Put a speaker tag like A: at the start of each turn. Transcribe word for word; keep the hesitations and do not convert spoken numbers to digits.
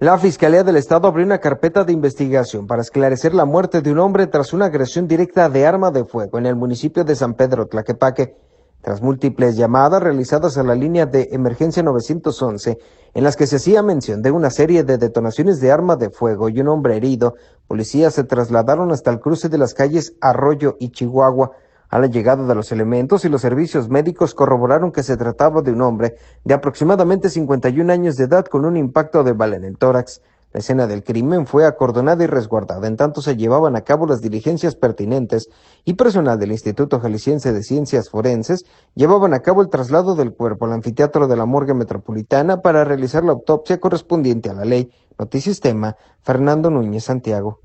A: La Fiscalía del Estado abrió una carpeta de investigación para esclarecer la muerte de un hombre tras una agresión directa de arma de fuego en el municipio de San Pedro Tlaquepaque. Tras múltiples llamadas realizadas a la línea de emergencia novecientos once, en las que se hacía mención de una serie de detonaciones de arma de fuego y un hombre herido, policías se trasladaron hasta el cruce de las calles Arroyo y Chihuahua. A la llegada de los elementos y los servicios médicos corroboraron que se trataba de un hombre de aproximadamente cincuenta y un años de edad con un impacto de bala en el tórax. La escena del crimen fue acordonada y resguardada, en tanto se llevaban a cabo las diligencias pertinentes y personal del Instituto Jalisciense de Ciencias Forenses llevaban a cabo el traslado del cuerpo al anfiteatro de la Morgue Metropolitana para realizar la autopsia correspondiente a la ley. Noticias Tema, Fernando Núñez, Santiago.